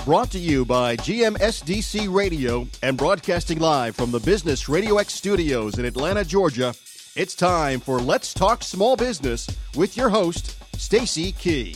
Brought to you by GMSDC Radio and broadcasting live from the Business Radio X studios in Atlanta, Georgia. It's time for Let's Talk Small Business with your host, Stacy Key.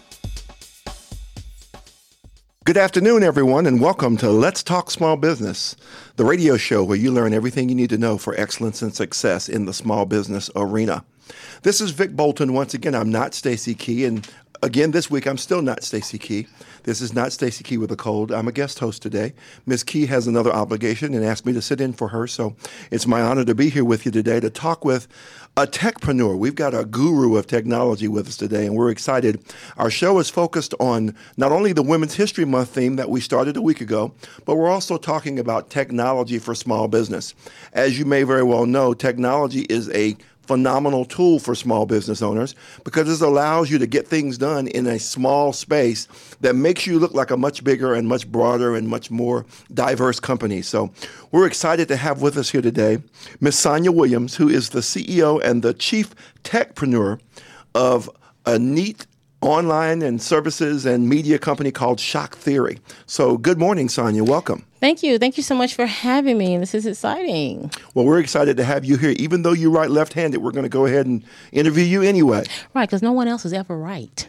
Good afternoon, everyone, and welcome to Let's Talk Small Business, the radio show where you learn everything you need to know for excellence and success in the small business arena. This is Vic Bolton. Once again, I'm not Stacy Key, and again, this week, I'm still not Stacy Key. This is not Stacy Key with a cold. I'm a guest host today. Ms. Key has another obligation and asked me to sit in for her, so it's my honor to be here with you today to talk with a techpreneur. We've got a guru of technology with us today, and we're excited. Our show is focused on not only the Women's History Month theme that we started a week ago, but we're also talking about technology for small business. As you may very well know, technology is a phenomenal tool for small business owners because it allows you to get things done in a small space that makes you look like a much bigger and much broader and much more diverse company. So we're excited to have with us here today Ms. Sonia Williams, who is the CEO and the Chief Techpreneur of a neat online and services and media company called Shock Theory. So good morning, Sonia. Welcome. Thank you. Thank you so much for having me. This is exciting. Well, we're excited to have you here. Even though you write left-handed, we're going to go ahead and interview you anyway. Right, because no one else is ever right.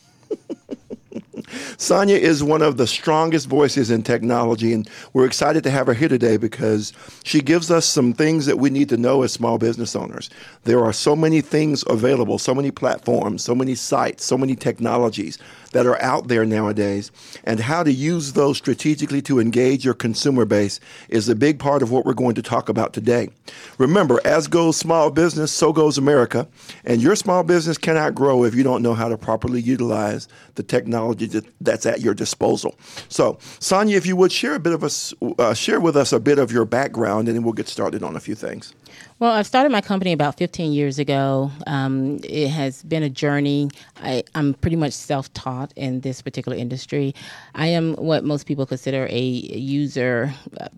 Sonia is one of the strongest voices in technology, and we're excited to have her here today because she gives us some things that we need to know as small business owners. There are so many things available, so many platforms, so many sites, so many technologies that are out there nowadays, and how to use those strategically to engage your consumer base is a big part of what we're going to talk about today. Remember, as goes small business, so goes America, and your small business cannot grow if you don't know how to properly utilize the technology that's at your disposal. So, Sonia, if you would share with us a bit of your background, and then we'll get started on a few things. Well, I started my company about 15 years ago. It has been a journey. I'm pretty much self-taught in this particular industry. I am what most people consider a user,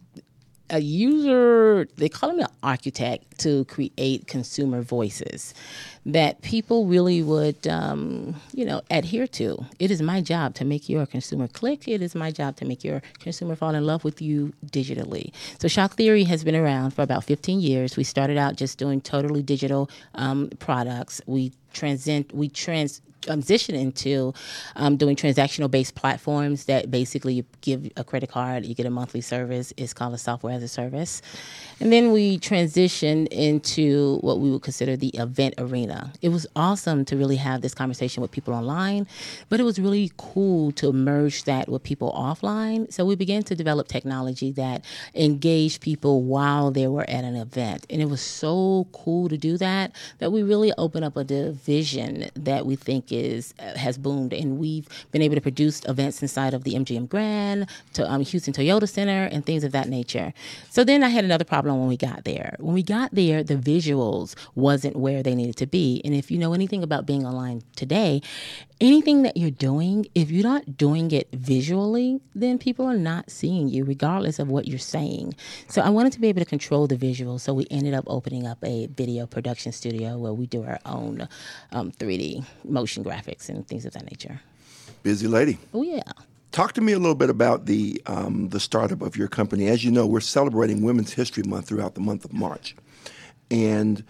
they call me an architect to create consumer voices that people really would, adhere to. It is my job to make your consumer click. It is my job to make your consumer fall in love with you digitally. So Shock Theory has been around for about 15 years. We started out just doing totally digital products. We transition into doing transactional-based platforms that basically you give a credit card, you get a monthly service. It's called a software as a service. And then we transitioned into what we would consider the event arena. It was awesome to really have this conversation with people online, but it was really cool to merge that with people offline. So we began to develop technology that engaged people while they were at an event. And it was so cool to do that we really opened up a division that we think has boomed, and we've been able to produce events inside of the MGM Grand, to Houston Toyota Center, and things of that nature. So then I had another problem when we got there. When we got there, the visuals wasn't where they needed to be. And if you know anything about being online today, anything that you're doing, if you're not doing it visually, then people are not seeing you, regardless of what you're saying. So I wanted to be able to control the visuals, so we ended up opening up a video production studio where we do our own 3D motion graphics and things of that nature. Busy lady. Oh, yeah. Talk to me a little bit about the startup of your company. As you know, we're celebrating Women's History Month throughout the month of March. And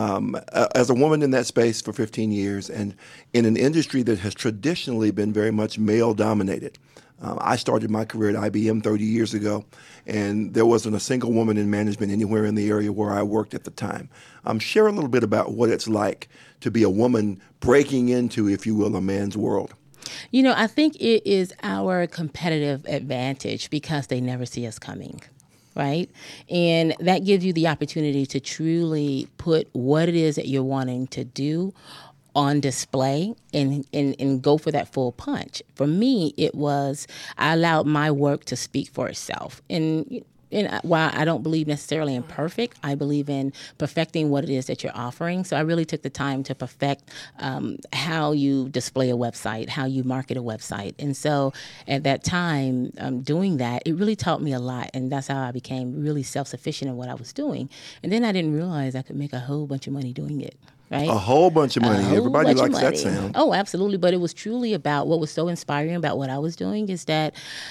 as a woman in that space for 15 years and in an industry that has traditionally been very much male-dominated, I started my career at IBM 30 years ago, and there wasn't a single woman in management anywhere in the area where I worked at the time. Share a little bit about what it's like to be a woman breaking into, if you will, a man's world. You know, I think it is our competitive advantage because they never see us coming. Right? And that gives you the opportunity to truly put what it is that you're wanting to do on display and go for that full punch. For me, it was, I allowed my work to speak for itself. And while I don't believe necessarily in perfect, I believe in perfecting what it is that you're offering. So I really took the time to perfect how you display a website, how you market a website. And so at that time, doing that, it really taught me a lot. And that's how I became really self-sufficient in what I was doing. And then I didn't realize I could make a whole bunch of money doing it. Right? A whole bunch of money. Everybody likes that sound. Oh, absolutely. But it was truly about what was so inspiring about what I was doing is that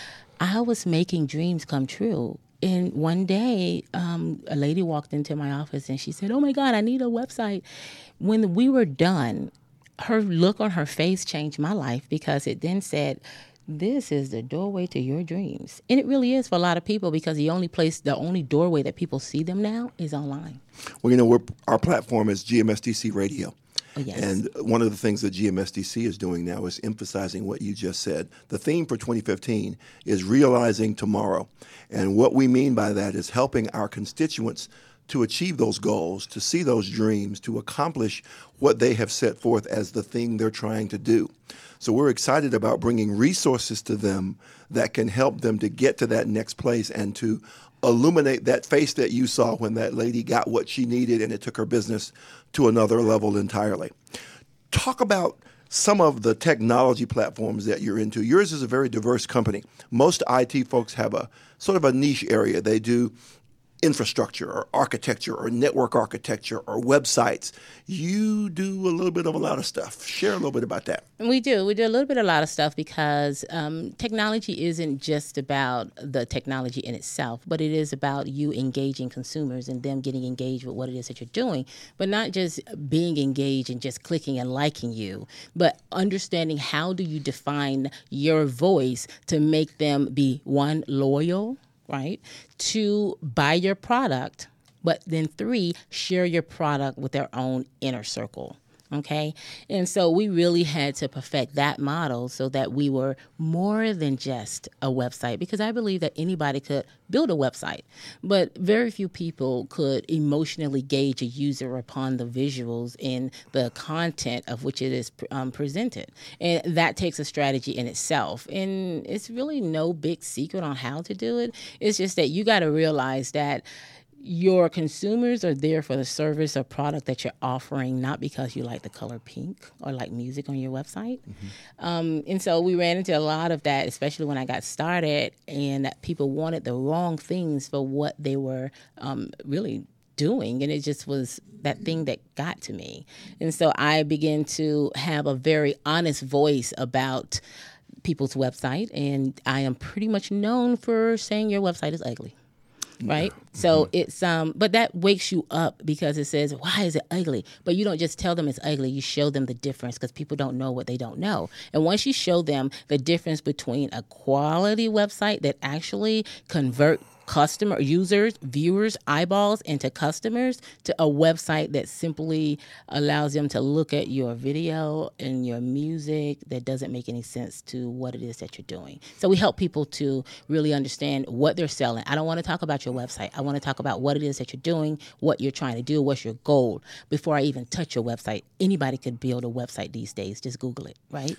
I was making dreams come true. And one day, a lady walked into my office and she said, "Oh my God, I need a website." When we were done, her look on her face changed my life, because it then said, "This is the doorway to your dreams." And it really is for a lot of people, because the only doorway that people see them now is online. Well, our platform is GMSDC Radio. Oh, yes. And one of the things that GMSDC is doing now is emphasizing what you just said. The theme for 2015 is realizing tomorrow. And what we mean by that is helping our constituents to achieve those goals, to see those dreams, to accomplish what they have set forth as the thing they're trying to do. So we're excited about bringing resources to them that can help them to get to that next place and to illuminate that face that you saw when that lady got what she needed and it took her business to another level entirely. Talk about some of the technology platforms that you're into. Yours is a very diverse company. Most IT folks have a sort of a niche area. They do infrastructure or architecture or network architecture or websites. You do a little bit of a lot of stuff. Share a little bit about that. We do a little bit of a lot of stuff, because technology isn't just about the technology in itself, but it is about you engaging consumers and them getting engaged with what it is that you're doing, but not just being engaged and just clicking and liking you, but understanding how do you define your voice to make them be, one, loyal, right? 2, buy your product, but then 3, share your product with their own inner circle. Okay. And so we really had to perfect that model so that we were more than just a website, because I believe that anybody could build a website, but very few people could emotionally gauge a user upon the visuals and the content of which it is presented. And that takes a strategy in itself. And it's really no big secret on how to do it. It's just that you got to realize that your consumers are there for the service or product that you're offering, not because you like the color pink or like music on your website. Mm-hmm. And so we ran into a lot of that, especially when I got started, and that people wanted the wrong things for what they were really doing. And it just was that thing that got to me. And so I began to have a very honest voice about people's website. And I am pretty much known for saying your website is ugly. Right? So it's, but that wakes you up, because it says, why is it ugly? But you don't just tell them it's ugly. You show them the difference, because people don't know what they don't know. And once you show them the difference between a quality website that actually convert customer users, viewers, eyeballs into customers, to a website that simply allows them to look at your video and your music that doesn't make any sense to what it is that you're doing. So we help people to really understand what they're selling. I don't want to talk about your website. I want to talk about what it is that you're doing, what you're trying to do, what's your goal. Before I even touch your website, anybody could build a website these days. Just Google it, right?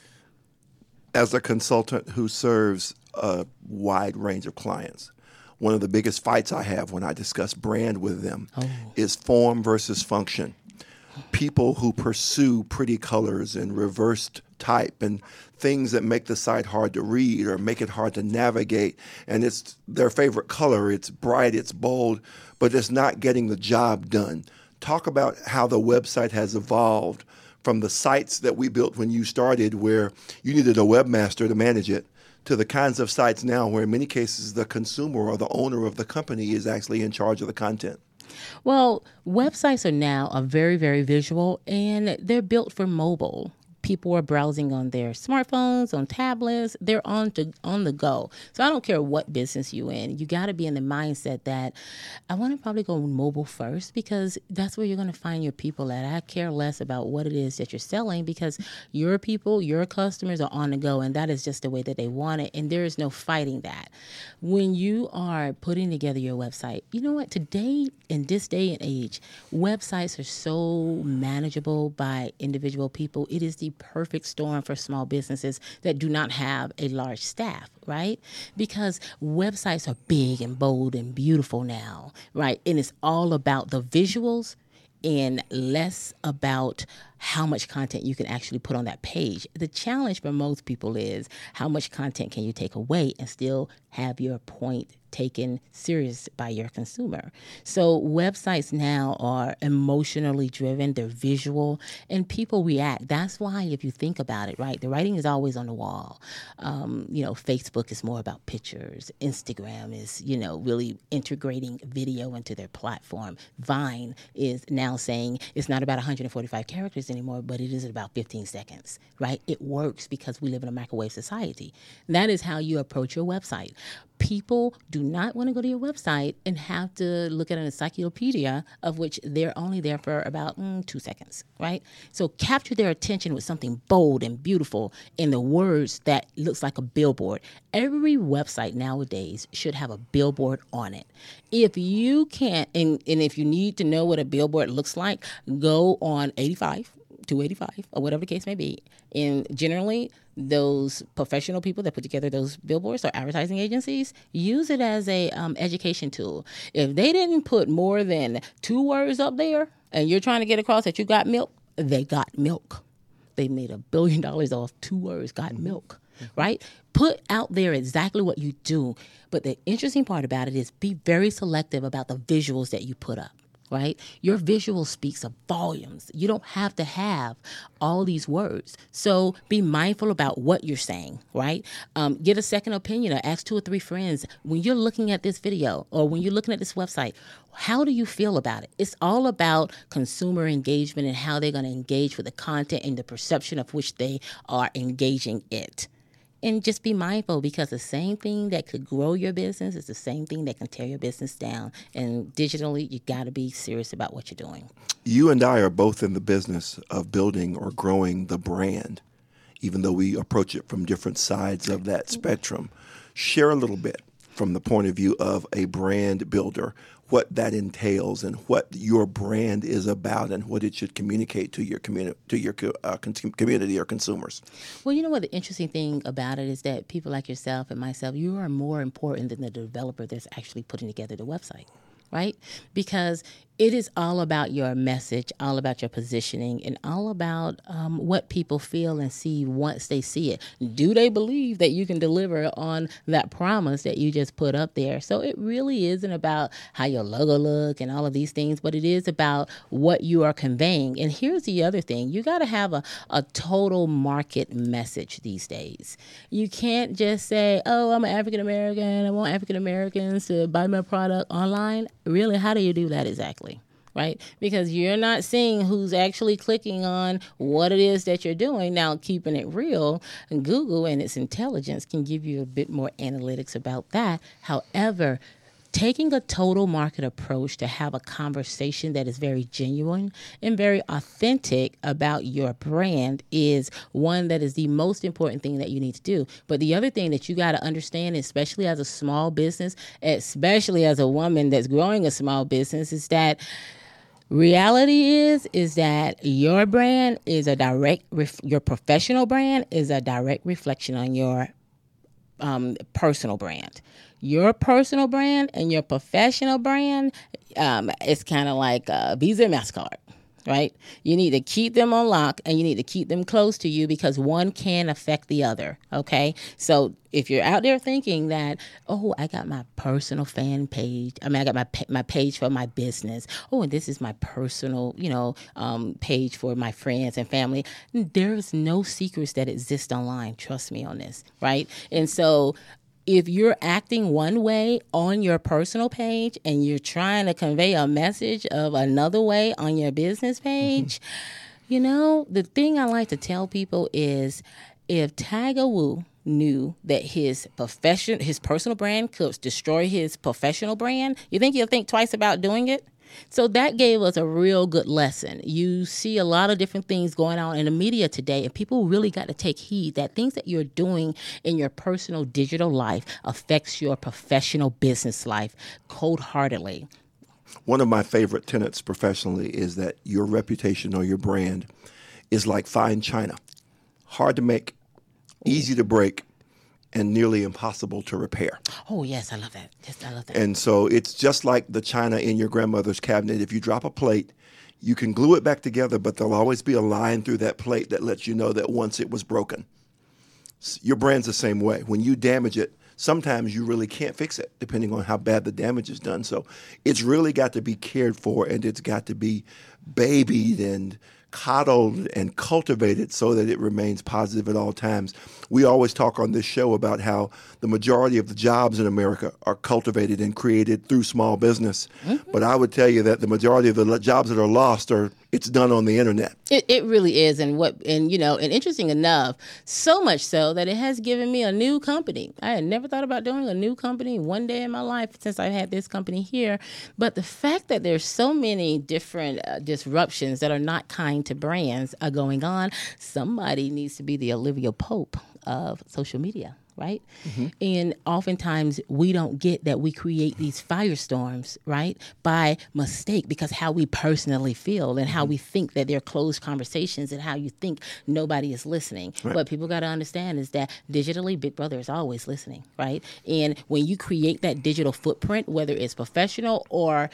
As a consultant who serves a wide range of clients, one of the biggest fights I have when I discuss brand with them is form versus function. People who pursue pretty colors and reversed type and things that make the site hard to read or make it hard to navigate, and it's their favorite color, it's bright, it's bold, but it's not getting the job done. Talk about how the website has evolved from the sites that we built when you started, where you needed a webmaster to manage it, to the kinds of sites now where in many cases the consumer or the owner of the company is actually in charge of the content. Well, websites are very, very visual, and they're built for mobile. People are browsing on their smartphones, on tablets. They're on the go. So I don't care what business you're in. You got to be in the mindset that I want to probably go mobile first, because that's where you're going to find your people at. I care less about what it is that you're selling, because your people, your customers are on the go, and that is just the way that they want it, and there is no fighting that. When you are putting together your website, you know what? Today, in this day and age, websites are so manageable by individual people. It is the perfect storm for small businesses that do not have a large staff, right? Because websites are big and bold and beautiful now, right? And it's all about the visuals and less about how much content you can actually put on that page. The challenge for most people is how much content can you take away and still have your point taken serious by your consumer. So websites now are emotionally driven, they're visual, and people react. That's why if you think about it, right, the writing is always on the wall. Facebook is more about pictures. Instagram is, really integrating video into their platform. Vine is now saying it's not about 145 characters anymore, but it is about 15 seconds, right? It works because we live in a microwave society. That is how you approach your website. People do not want to go to your website and have to look at an encyclopedia of which they're only there for about 2 seconds, right? So capture their attention with something bold and beautiful in the words that looks like a billboard. Every website nowadays should have a billboard on it. If you can't, and if you need to know what a billboard looks like, go on 85, 285, or whatever the case may be. And generally, those professional people that put together those billboards or advertising agencies use it as a education tool. If they didn't put more than 2 words up there and you're trying to get across that you got milk, they got milk. They made $1 billion off 2 words, got milk, right? Put out there exactly what you do. But the interesting part about it is be very selective about the visuals that you put up. Right? Your visual speaks of volumes. You don't have to have all these words. So be mindful about what you're saying, right? Get a second opinion or ask 2 or 3 friends. When you're looking at this video or when you're looking at this website, how do you feel about it? It's all about consumer engagement and how they're going to engage with the content and the perception of which they are engaging it. And just be mindful because the same thing that could grow your business is the same thing that can tear your business down. And digitally, you got to be serious about what you're doing. You and I are both in the business of building or growing the brand, even though we approach it from different sides of that spectrum. Share a little bit from the point of view of a brand builder, what that entails and what your brand is about and what it should communicate to your community, community or consumers. Well, you know what the interesting thing about it is that people like yourself and myself, you are more important than the developer that's actually putting together the website, right? Because it is all about your message, all about your positioning, and all about what people feel and see once they see it. Do they believe that you can deliver on that promise that you just put up there? So it really isn't about how your logo look and all of these things, but it is about what you are conveying. And here's the other thing. You got to have a total market message these days. You can't just say, oh, I'm an African-American. I want African-Americans to buy my product online. Really, how do you do that exactly? Right? Because you're not seeing who's actually clicking on what it is that you're doing. Now, keeping it real, Google and its intelligence can give you a bit more analytics about that. However, taking a total market approach to have a conversation that is very genuine and very authentic about your brand is one that is the most important thing that you need to do. But the other thing that you got to understand, especially as a small business, especially as a woman that's growing a small business, is that reality is that your brand is a direct, your professional brand is a direct reflection on your personal brand. Your personal brand and your professional brand, it's kind of like Visa and MasterCard, right? You need to keep them on lock and you need to keep them close to you because one can affect the other, okay? So if you're out there thinking that, oh, I got my personal fan page, I got my page for my business, oh, and this is my personal, page for my friends and family, there's no secrets that exist online. Trust me on this, right? And so if you're acting one way on your personal page and you're trying to convey a message of another way on your business page, the thing I like to tell people is if Tiger Woods knew that his personal brand could destroy his professional brand, you think he'll think twice about doing it? So that gave us a real good lesson. You see a lot of different things going on in the media today, and people really got to take heed that things that you're doing in your personal digital life affects your professional business life cold-heartedly. One of my favorite tenets professionally is that your reputation or your brand is like fine china. Hard to make, easy to break, and nearly impossible to repair. Oh, yes, I love that. Yes, I love that. And so it's just like the china in your grandmother's cabinet. If you drop a plate, You can glue it back together, but there'll always be a line through that plate that lets you know that once it was broken. Your brand's the same way. When you damage it, sometimes you really can't fix it, depending on how bad the damage is done. So it's really got to be cared for, and it's got to be babied and coddled and cultivated so that it remains positive at all times. We always talk on this show about how the majority of the jobs in America are cultivated and created through small business. Mm-hmm. But I would tell you that the majority of the jobs that are lost it's done on the internet. It really is. And interesting enough, so much so that it has given me a new company. I had never thought about doing a new company one day in my life since I've had this company here. But the fact that there's so many different disruptions that are not kind to brands are going on, somebody needs to be the Olivia Pope of social media. Right? Mm-hmm. And oftentimes we don't get that we create these firestorms, right, by mistake, because how we personally feel and how we think that they're closed conversations and how you think nobody is listening. Right. What people got to understand is that digitally, Big Brother is always listening, right? And when you create that digital footprint, whether it's professional or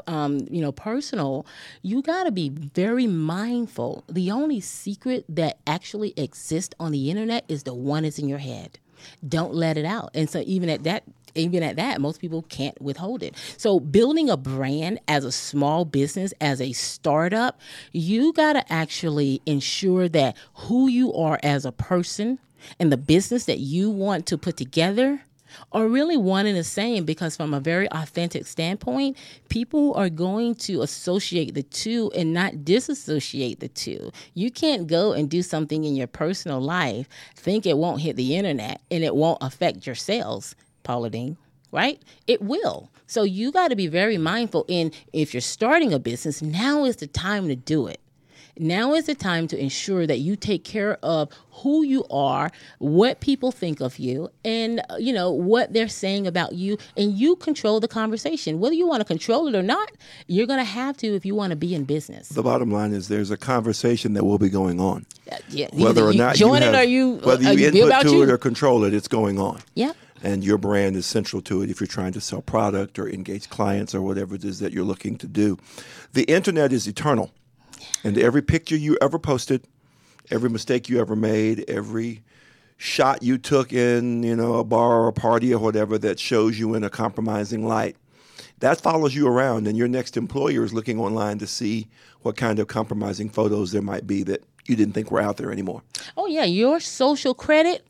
personal, you got to be very mindful. The only secret that actually exists on the internet is the one that's in your head. Don't let it out. And so even at that, most people can't withhold it. So building a brand as a small business, as a startup, you got to actually ensure that who you are as a person and the business that you want to put together are really one and the same, because from a very authentic standpoint, people are going to associate the two and not disassociate the two. You can't go and do something in your personal life, think it won't hit the internet, and it won't affect your sales, Paula Deen, right? It will. So you got to be very mindful. And if you're starting a business, now is the time to do it. Now is the time to ensure that you take care of who you are, what people think of you, and what they're saying about you, and you control the conversation. Whether you want to control it or not, you're going to have to if you want to be in business. The bottom line is there's a conversation that will be going on. Whether or not you input to it or control it, it's going on. Yeah. And your brand is central to it if you're trying to sell product or engage clients or whatever it is that you're looking to do. The internet is eternal. And every picture you ever posted, every mistake you ever made, every shot you took in, a bar or a party or whatever that shows you in a compromising light, that follows you around. And your next employer is looking online to see what kind of compromising photos there might be that you didn't think were out there anymore. Oh, yeah. Your social credit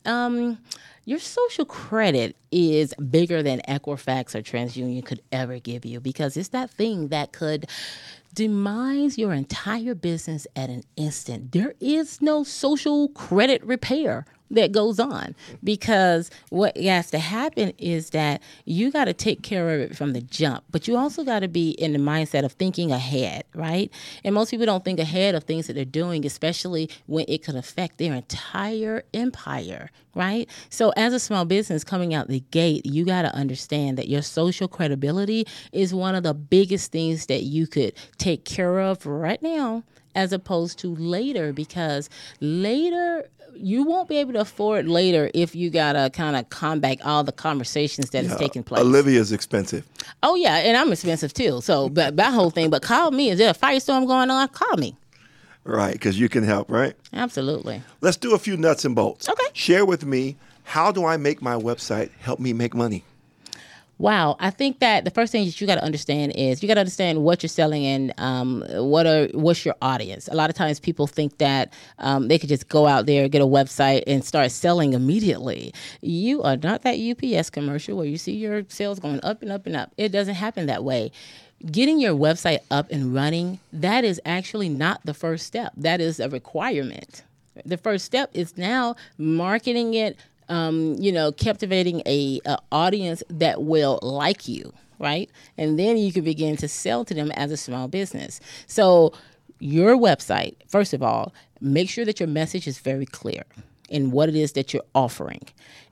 is bigger than Equifax or TransUnion could ever give you, because it's that thing that could demise your entire business at an instant. There is no social credit repair that goes on, because what has to happen is that you got to take care of it from the jump, but you also got to be in the mindset of thinking ahead, right? And most people don't think ahead of things that they're doing, especially when it could affect their entire empire, right? So as a small business coming out the gate, you got to understand that your social credibility is one of the biggest things that you could take care of right now, as opposed to later, because later you won't be able to afford later if you got to kind of combat all the conversations that is taking place. Olivia's expensive. Oh, yeah, and I'm expensive too. So but that whole thing, but call me. Is there a firestorm going on? Call me. Right, because you can help, right? Absolutely. Let's do a few nuts and bolts. Okay. Share with me, how do I make my website help me make money? Wow. I think that the first thing that you got to understand is you got to understand what you're selling and what's your audience. A lot of times people think that they could just go out there, get a website, and start selling immediately. You are not that UPS commercial where you see your sales going up and up and up. It doesn't happen that way. Getting your website up and running, that is actually not the first step. That is a requirement. The first step is now marketing it, captivating a audience that will like you, right? And then you can begin to sell to them as a small business. So your website, first of all, make sure that your message is very clear in what it is that you're offering.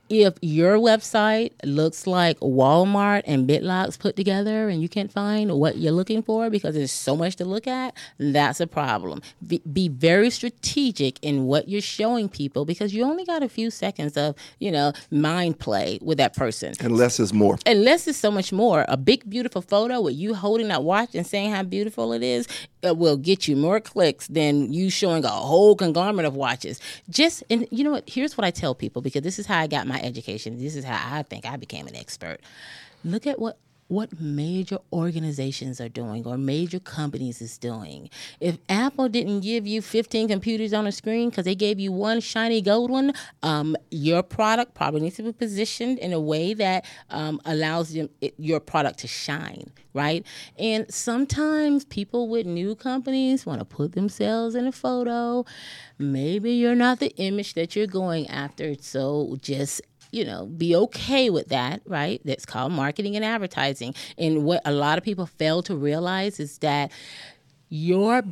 If your website looks like Walmart and BitLocks put together and you can't find what you're looking for because there's so much to look at, that's a problem. Be very strategic in what you're showing people because you only got a few seconds of, mind play with that person. And less is more. And less is so much more. A big, beautiful photo with you holding that watch and saying how beautiful it is, it will get you more clicks than you showing a whole conglomerate of watches. And you know what? Here's what I tell people, because this is how I got my education. This is how I think I became an expert. Look at what major organizations are doing or major companies is doing. If Apple didn't give you 15 computers on a screen because they gave you one shiny gold one, your product probably needs to be positioned in a way that allows your product to shine, right? And sometimes people with new companies want to put themselves in a photo. Maybe you're not the image that you're going after, so just be okay with that, right? That's called marketing and advertising. And what a lot of people fail to realize is that your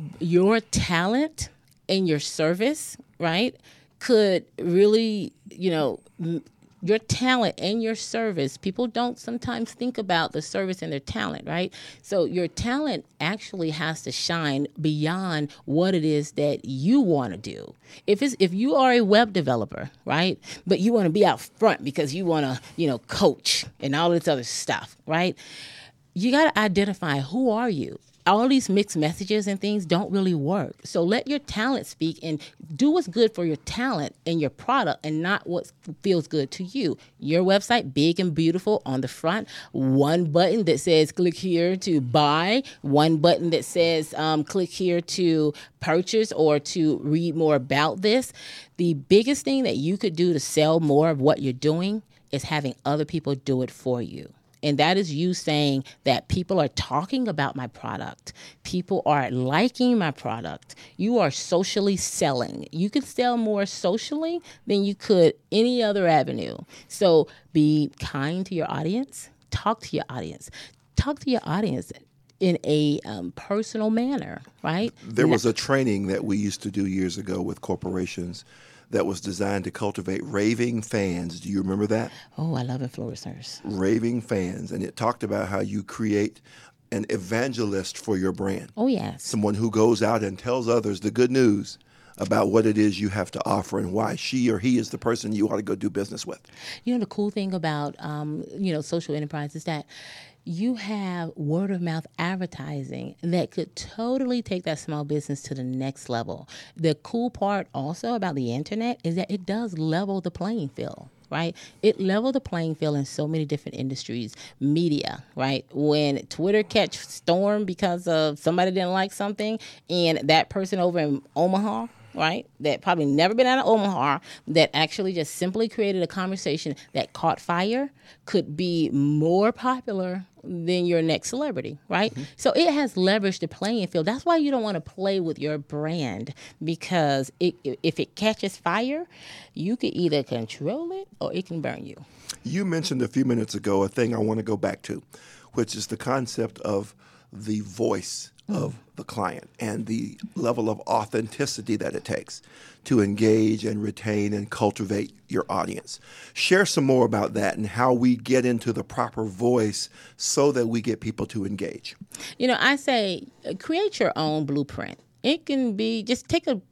talent and your service, right, could really, your talent and your service, people don't sometimes think about the service and their talent, right? So your talent actually has to shine beyond what it is that you want to do. If you are a web developer, right, but you want to be out front because you want to, coach and all this other stuff, right? You got to identify, who are you? All these mixed messages and things don't really work. So let your talent speak and do what's good for your talent and your product and not what feels good to you. Your website, big and beautiful on the front, one button that says click here to buy, one button that says click here to purchase or to read more about this. The biggest thing that you could do to sell more of what you're doing is having other people do it for you. And that is you saying that people are talking about my product. People are liking my product. You are socially selling. You could sell more socially than you could any other avenue. So be kind to your audience. Talk to your audience. Talk to your audience in a personal manner, right? There was a training that we used to do years ago with corporations that was designed to cultivate raving fans. Do you remember that? Oh, I love influencers. Raving fans. And it talked about how you create an evangelist for your brand. Oh, yes. Someone who goes out and tells others the good news about what it is you have to offer and why she or he is the person you ought to go do business with. The cool thing about, social enterprise is that you have word of mouth advertising that could totally take that small business to the next level. The cool part also about the internet is that it does level the playing field, right? It leveled the playing field in so many different industries. Media, right? When Twitter catch storm because of somebody didn't like something and that person over in Omaha, right, that probably never been out of Omaha, that actually just simply created a conversation that caught fire, could be more popular than your next celebrity, right? Mm-hmm. So it has leveraged the playing field. That's why you don't want to play with your brand, because if it catches fire, you can either control it or it can burn you. You mentioned a few minutes ago a thing I want to go back to, which is the concept of the voice of the client and the level of authenticity that it takes to engage and retain and cultivate your audience. Share some more about that and how we get into the proper voice so that we get people to engage. I say create your own blueprint. It can be just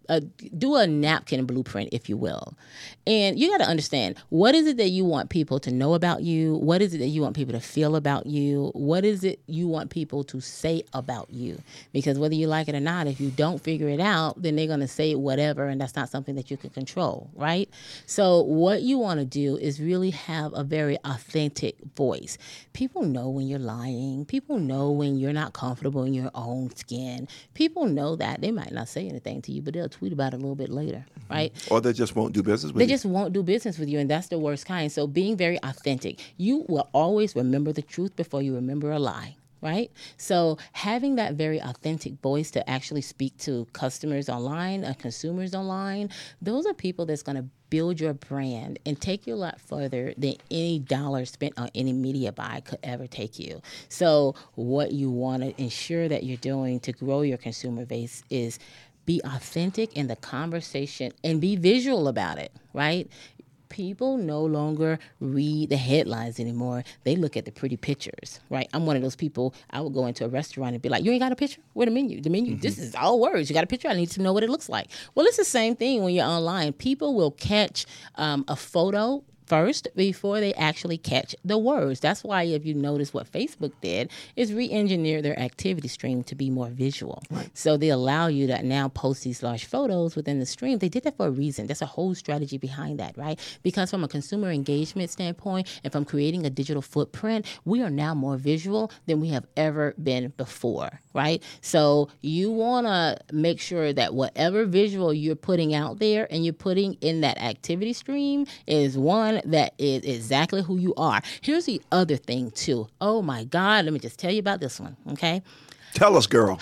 do a napkin blueprint, if you will. And you got to understand, what is it that you want people to know about you? What is it that you want people to feel about you? What is it you want people to say about you? Because whether you like it or not, if you don't figure it out, then they're going to say whatever, and that's not something that you can control, right? So what you want to do is really have a very authentic voice. People know when you're lying. People know when you're not comfortable in your own skin. People know that. They might not say anything to you, but they'll tweet about it a little bit later, right? Or they just won't do business with you. They just won't do business with you, and that's the worst kind. So being very authentic. You will always remember the truth before you remember a lie, right? So having that very authentic voice to actually speak to customers online, consumers online, those are people that's going to build your brand and take you a lot further than any dollar spent on any media buy could ever take you. So what you want to ensure that you're doing to grow your consumer base is be authentic in the conversation and be visual about it, right? People no longer read the headlines anymore. They look at the pretty pictures, right? I'm one of those people. I would go into a restaurant and be like, you ain't got a picture? Where the menu? The menu, this is all words. You got a picture? I need to know what it looks like. Well, it's the same thing when you're online. People will catch a photo first before they actually catch the words. That's why if you notice what Facebook did is re-engineer their activity stream to be more visual. Right. So they allow you to now post these large photos within the stream. They did that for a reason. There's a whole strategy behind that, right? Because from a consumer engagement standpoint and from creating a digital footprint, we are now more visual than we have ever been before, right? So you want to make sure that whatever visual you're putting out there and you're putting in that activity stream is one that is exactly who you are. Here's the other thing, too. Oh, my God. Let me just tell you about this one, okay? Tell us, girl.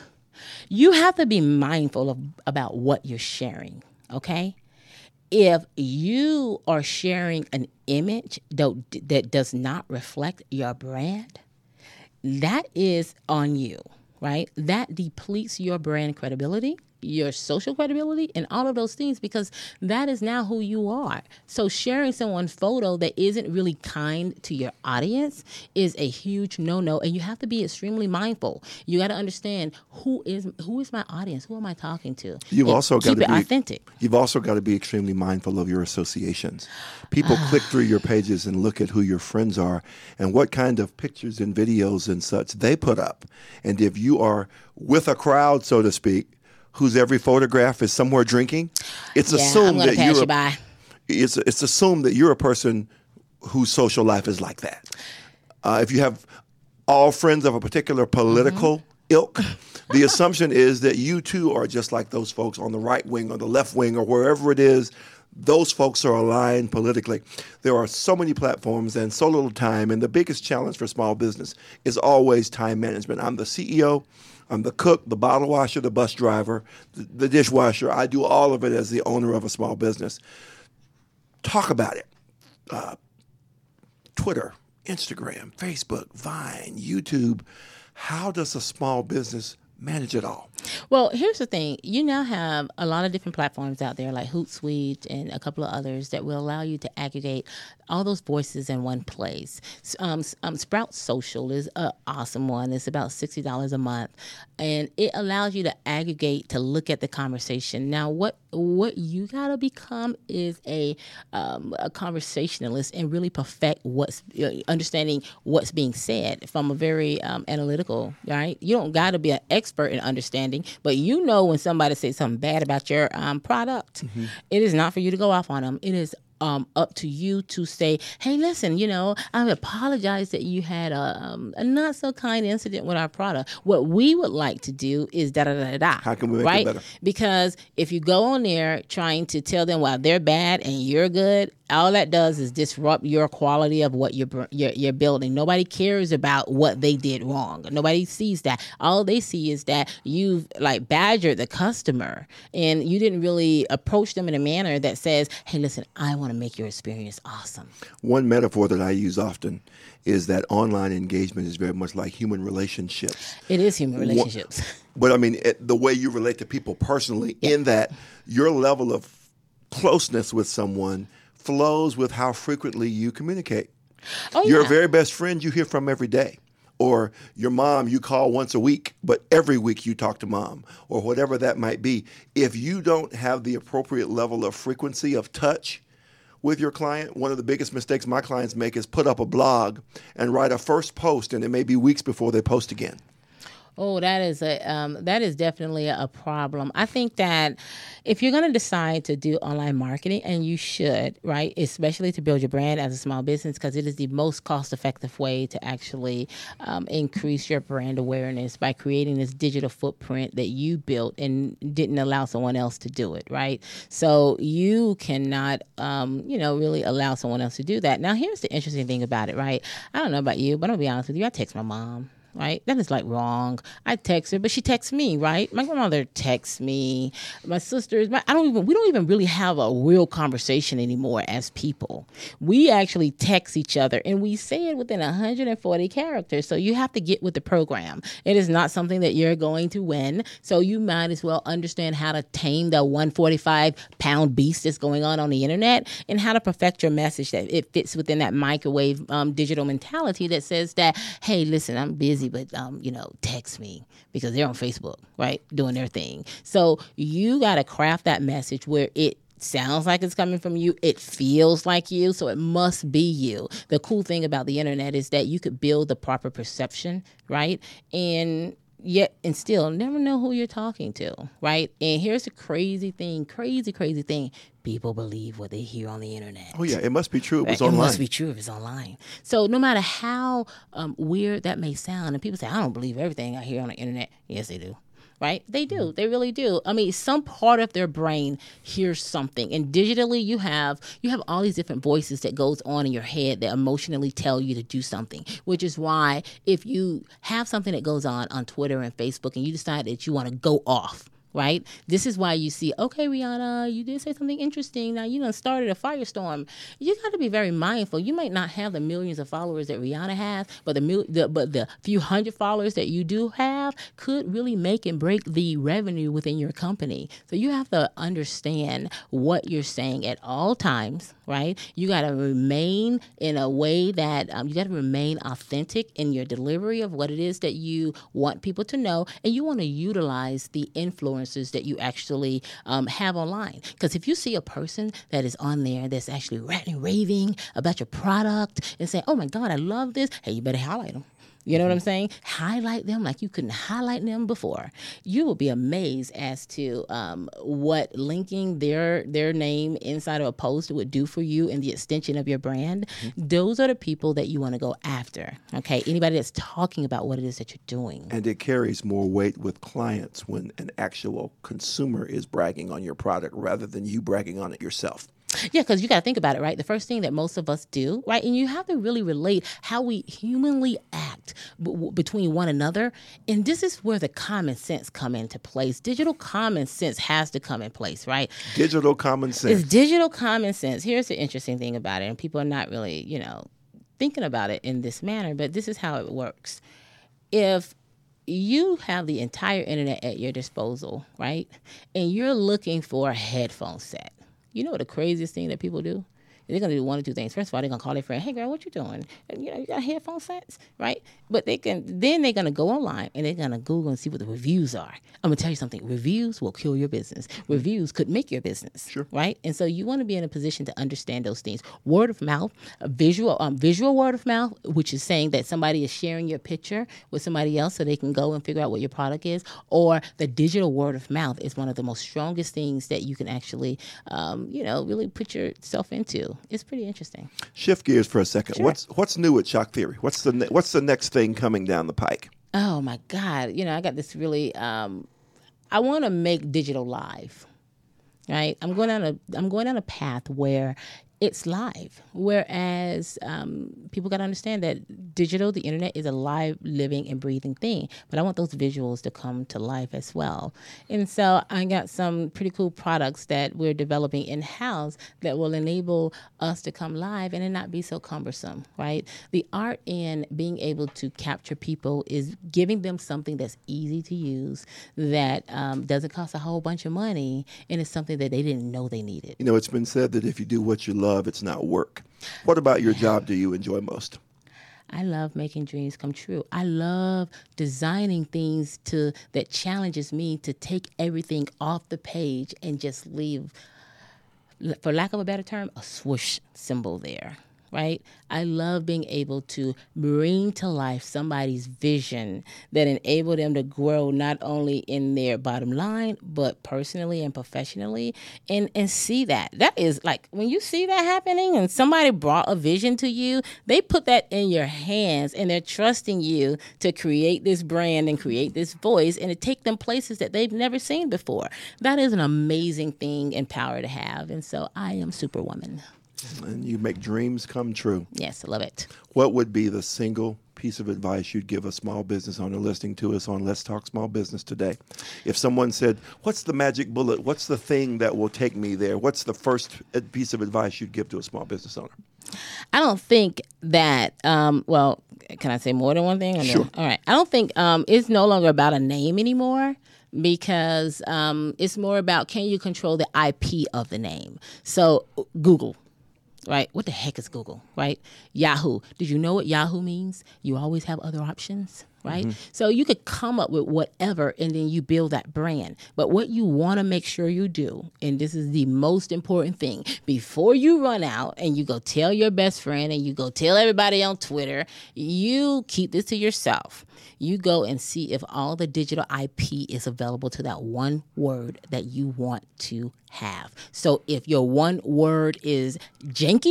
You have to be mindful about what you're sharing, okay? If you are sharing an image that does not reflect your brand, that is on you, right? That depletes your brand credibility, your social credibility, and all of those things, because that is now who you are. So sharing someone's photo that isn't really kind to your audience is a huge no-no, and you have to be extremely mindful. You got to understand who is my audience, who am I talking to? You've also got to be authentic. You've also got to be extremely mindful of your associations. People click through your pages and look at who your friends are and what kind of pictures and videos and such they put up. And if you are with a crowd, so to speak, whose every photograph is somewhere drinking, it's assumed that you're it's assumed that you're a person whose social life is like that. If you have all friends of a particular political ilk, the assumption is that you too are just like those folks on the right wing or the left wing or wherever it is. Those folks are aligned politically. There are so many platforms and so little time, and the biggest challenge for small business is always time management. I'm the CEO. I'm the cook, the bottle washer, the bus driver, the dishwasher. I do all of it as the owner of a small business. Talk about it. Twitter, Instagram, Facebook, Vine, YouTube. How does a small business manage it all? Well, here's the thing. You now have a lot of different platforms out there like Hootsuite and a couple of others that will allow you to aggregate all those voices in one place. Sprout Social is an awesome one. It's about $60 a month, and it allows you to aggregate to look at the conversation. Now, what you got to become is a conversationalist and really perfect understanding what's being said from a very analytical, right? You don't got to be an expert in understanding, but you know when somebody says something bad about your product, it is not for you to go off on them. It is up to you to say, hey, listen, I apologize that you had a not so kind incident with our product. What we would like to do is da-da-da-da-da. How can we make it better? Because if you go on there trying to tell them why they're bad and you're good, all that does is disrupt your quality of what you're building. Nobody cares about what they did wrong. Nobody sees that. All they see is that you've badgered the customer and you didn't really approach them in a manner that says, hey, listen, I want to make your experience awesome. One metaphor that I use often is that online engagement is very much like human relationships. It is human relationships. But I mean, the way you relate to people personally, in that your level of closeness with someone flows with how frequently you communicate. Your very best friend you hear from every day. Or your mom you call once a week, but every week you talk to mom, or whatever that might be. If you don't have the appropriate level of frequency of touch with your client, one of the biggest mistakes my clients make is put up a blog and write a first post, and it may be weeks before they post again. Oh, that is definitely a problem. I think that if you're going to decide to do online marketing, and you should, right, especially to build your brand as a small business, because it is the most cost-effective way to actually increase your brand awareness by creating this digital footprint that you built and didn't allow someone else to do it, right? So you cannot, really allow someone else to do that. Now, here's the interesting thing about it, right? I don't know about you, but I'll be honest with you. I text my mom. right? That is like wrong. I text her, but she texts me, right? My grandmother texts me. My sisters, we don't even really have a real conversation anymore as people. We actually text each other and we say it within 140 characters. So you have to get with the program. It is not something that you're going to win. So you might as well understand how to tame the 145-pound beast that's going on the internet, and how to perfect your message that it fits within that microwave digital mentality that says that, hey, listen, I'm busy, but text me, because they're on Facebook, right, doing their thing. So you got to craft that message where it sounds like it's coming from you. It feels like you, so it must be you. The cool thing about the internet is that you could build the proper perception, right? And still never know who you're talking to, right? And here's the crazy thing. People believe what they hear on the internet. Oh, yeah. It must be true. It was online. It must be true if it's online. So no matter how weird that may sound, and people say, I don't believe everything I hear on the internet. Yes, they do. Right? They do. They really do. I mean, some part of their brain hears something. And digitally, you have all these different voices that goes on in your head that emotionally tell you to do something, which is why if you have something that goes on Twitter and Facebook and you decide that you want to go off, right? This is why you see, okay, Rihanna, you did say something interesting. Now, you done started a firestorm. You got to be very mindful. You might not have the millions of followers that Rihanna has, but the few hundred followers that you do have could really make and break the revenue within your company. So you have to understand what you're saying at all times, right? You got to remain in a way that you got to remain authentic in your delivery of what it is that you want people to know, and you want to utilize the influence that you actually have online. Because if you see a person that is on there that's actually ranting, raving about your product and saying, oh my God, I love this, hey, you better highlight them. You know what I'm saying? Highlight them like you couldn't highlight them before. You will be amazed as to what linking their name inside of a post would do for you and the extension of your brand. Mm-hmm. Those are the people that you want to go after, okay? Anybody that's talking about what it is that you're doing. And it carries more weight with clients when an actual consumer is bragging on your product rather than you bragging on it yourself. Yeah, because you got to think about it, right? The first thing that most of us do, right? And you have to really relate how we humanly act between one another. And this is where the common sense come into place. Digital common sense has to come in place, right? Digital common sense. It's digital common sense. Here's the interesting thing about it. And people are not really, thinking about it in this manner, but this is how it works. If you have the entire internet at your disposal, right? And you're looking for a headphone set. You know what the craziest thing that people do? They're going to do one or two things. First of all, they're going to call their friend, hey, girl, what you doing? And, you got headphone sets, right? But they're going to go online and they're going to Google and see what the reviews are. I'm going to tell you something. Reviews will kill your business. Reviews could make your business, sure, right? And so you want to be in a position to understand those things. Word of mouth, visual word of mouth, which is saying that somebody is sharing your picture with somebody else so they can go and figure out what your product is. Or the digital word of mouth is one of the most strongest things that you can actually, really put yourself into. It's pretty interesting. Shift gears for a second. Sure. What's new at Shock Theory? What's the next thing coming down the pike? Oh my God! I got this really. I want to make digital live, right? I'm going down a path where it's live. Whereas people got to understand that the internet is a live, living, and breathing thing. But I want those visuals to come to life as well. And so I got some pretty cool products that we're developing in-house that will enable us to come live and it not be so cumbersome, right? The art in being able to capture people is giving them something that's easy to use, that doesn't cost a whole bunch of money, and it's something that they didn't know they needed. It's been said that if you do what you love, it's not work. What about your job do you enjoy most? I love making dreams come true. I love designing things that challenges me to take everything off the page and just leave, for lack of a better term, a swoosh symbol there. Right? I love being able to bring to life somebody's vision that enable them to grow not only in their bottom line, but personally and professionally, and see that. That is like when you see that happening and somebody brought a vision to you, they put that in your hands and they're trusting you to create this brand and create this voice and to take them places that they've never seen before. That is an amazing thing and power to have. And so I am Superwoman. And you make dreams come true. Yes, I love it. What would be the single piece of advice you'd give a small business owner listening to us on Let's Talk Small Business today? If someone said, what's the magic bullet? What's the thing that will take me there? What's the first piece of advice you'd give to a small business owner? I don't think that, well, can I say more than one thing? Or Sure. No? All right. I don't think it's no longer about a name anymore, because it's more about, can you control the IP of the name? So Google, right? What the heck is Google, right? Yahoo. Did you know what Yahoo means? You always have other options, right? So you could come up with whatever, and then you build that brand. But what you want to make sure you do, and this is the most important thing, before you run out and you go tell your best friend and you go tell everybody on Twitter, you keep this to yourself. You go and see if all the digital IP is available to that one word that you want to have. So if your one word is janky,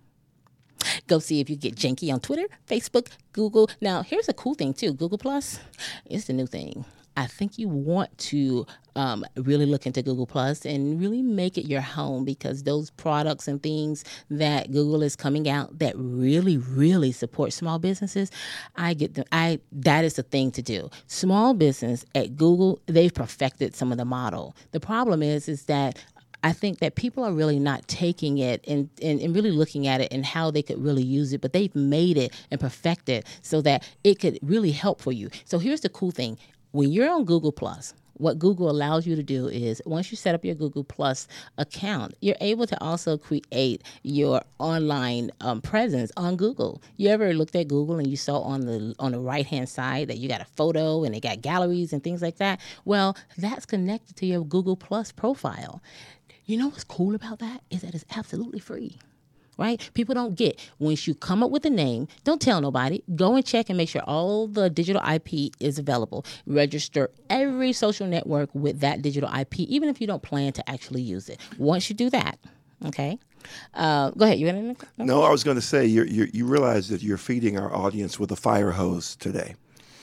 go see if you get janky on Twitter, Facebook, Google. Now, here's a cool thing, too. Google Plus is the new thing. I think you want to really look into Google Plus and really make it your home, because those products and things that Google is coming out that really, really support small businesses, that is the thing to do. Small business at Google, they've perfected some of the model. The problem is that I think that people are really not taking it and really looking at it and how they could really use it, but they've made it and perfected so that it could really help for you. So here's the cool thing. When you're on Google Plus, what Google allows you to do is, once you set up your Google Plus account, you're able to also create your online presence on Google. You ever looked at Google and you saw on the right-hand side that you got a photo and they got galleries and things like that? Well, that's connected to your Google Plus profile. You know what's cool about that is that it's absolutely free, right? People don't get, once you come up with a name, don't tell nobody. Go and check and make sure all the digital IP is available. Register every social network with that digital IP, even if you don't plan to actually use it. Once you do that, okay? Go ahead. You got anything? No, I was going to say, you realize that you're feeding our audience with a fire hose today.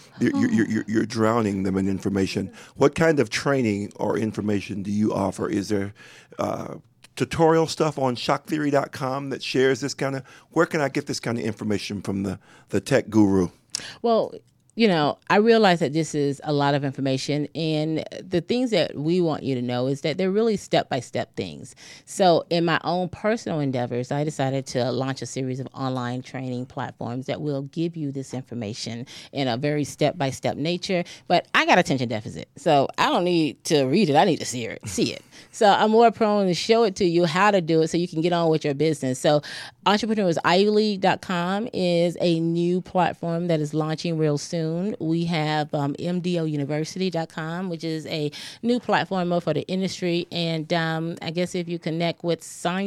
You're drowning them in information. What kind of training or information do you offer? Is there tutorial stuff on shocktheory.com that shares this kind of, where can I get this kind of information from the tech guru? Well, you know, I realize that this is a lot of information, and the things that we want you to know is that they're really step-by-step things. So in my own personal endeavors, I decided to launch a series of online training platforms that will give you this information in a very step-by-step nature. But I got attention deficit, so I don't need to read it. I need to see it. So I'm more prone to show it to you how to do it so you can get on with your business. So EntrepreneursivyLeague.com is a new platform that is launching real soon. We have MDOUniversity.com, which is a new platform more for the industry. And I guess if you connect with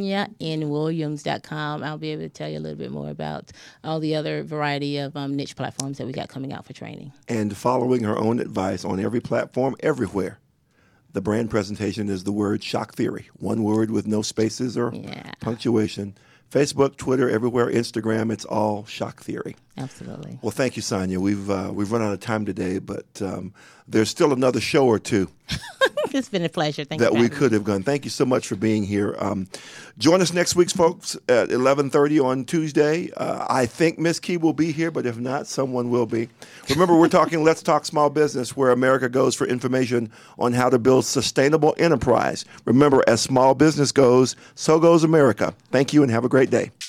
SoniaNWilliams.com, I'll be able to tell you a little bit more about all the other variety of niche platforms that we got coming out for training. And following her own advice on every platform, everywhere. The brand presentation is the word Shock Theory. One word with no spaces or punctuation. Facebook, Twitter, everywhere, Instagram, it's all Shock Theory. Absolutely. Well, thank you, Sonia. We've run out of time today, but there's still another show or two. It's been a pleasure. Thank you. That we could have gone. Thank you so much for being here. Join us next week, folks, at 11:30 on Tuesday. I think Miss Key will be here, but if not, someone will be. Remember, we're talking Let's Talk Small Business, where America goes for information on how to build sustainable enterprise. Remember, as small business goes, so goes America. Thank you and have a great day.